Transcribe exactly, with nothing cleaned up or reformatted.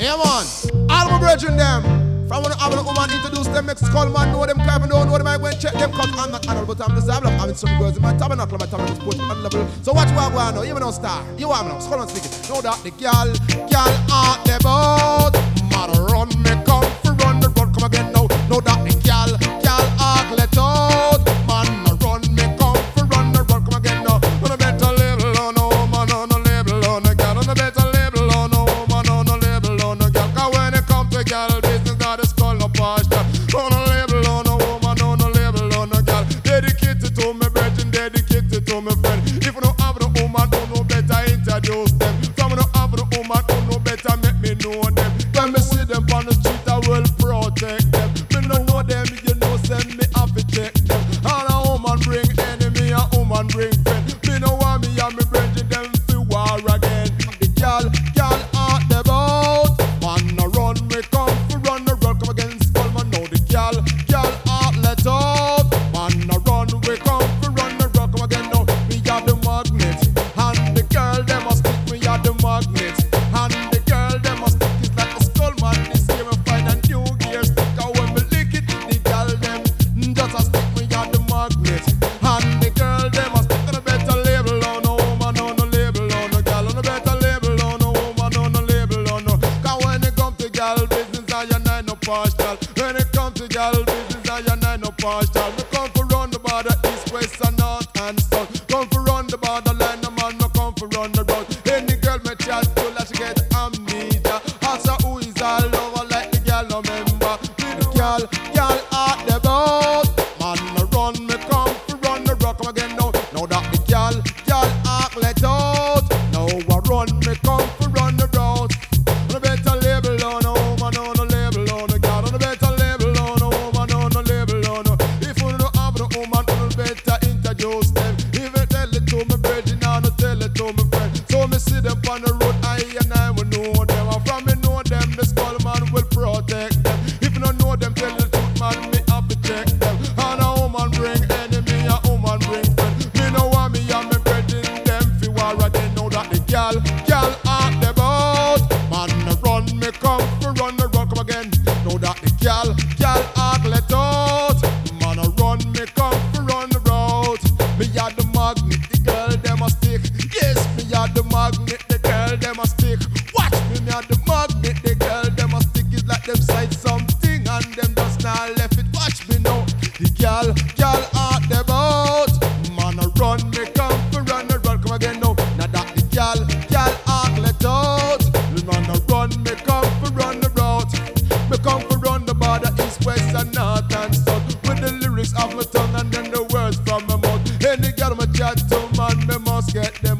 Yeah, man. All my brethren them. From when I have a woman introduce them, make skull man know them, clever don't know them, I go and check them, cause I'm not animal, but I'm desirable of having some girls in my tabernacle, my tabernacle sports on level. So watch what I want now, you know star, you want me now, skull on speaking. Know that the girl, girl on the boat, man run me come for run the run, come again now. Know that the girl, girl on let out, man run me come for run the run, come again now. On a better level, oh no, man on a level, on a girl, on a better level, oh no, man on a level, on a girl. Cause when it come to girl business, got a skull no pasture. On a level, on a woman, on a level, on a girl. Dedicated to me brethren, dedicated to me friend. If you don't have no woman, don't know better introduce them. From you don't have no woman, don't know better make me know them. When me see them on the street, I will protect them. Me no know them, you know send me have to check them. And a woman bring enemy, a woman bring friend. Me no want me and me brethren them fi war again. The girl, girl on the boat, man a run me come fi run the road, come against skull man now. The girl, girl on let out, man a run we come fi run the road, come again now. Me a the magnet, and the girl them a stick. Me a the magnet, and the girl them a stick. It's like the skull man. This year me find a new gear stick. And when me lick it, the girl them just a stick. Me a the magnet, and the girl them a stick. On a better label on a woman, on a label on a girl, on a better label on a woman, on a label on a. Cause when it come to girl business, I and I no partial. When it come to girl business, I and I no partial. Me come for run the border east, west and north and south. Come for run the borderline, no man no come for run the road. Any girl me chat to, like she get amnesia. Ask her who is all over, like the girl no member. Me the girl, girl at the boat, man no run me come for run the road, come again now. Now that the girl, girl act let out. Now I run me come for run the road. On a better label on a woman, on a label on a girl, on a better label on a woman, on a label on a. If you don't have no woman, you better introduce them. If you tell it to me brethren, I no tell it to me friend. So me see them on the road, I and I will know them. And from me know them, the skull man will protect them. If you don't know them, tell the truth man, me have to check them. And a woman bring enemy, a woman bring friend. Me no want me and me brethren, them fi war again. Know that the girl, girl at the boat, man run me come for run the road, come again. Know that the girl, girl act let out, man a run me come for run the road. Me a the magnet, the girl them a stick. Yes, me a the magnet, the girl them a stick. Watch me, me a the magnet, the girl them a stick. It's like them sight something and them just not left it. Watch me now, the girl, girl at the boat, man a run me come for run the road, come again now. Now that the girl, girl act let out, man a run me come for run the road. Me come for run the border east, west and north and south. With the lyrics of my tongue and then the words from my mouth. Any girl me chat to man, me must get them.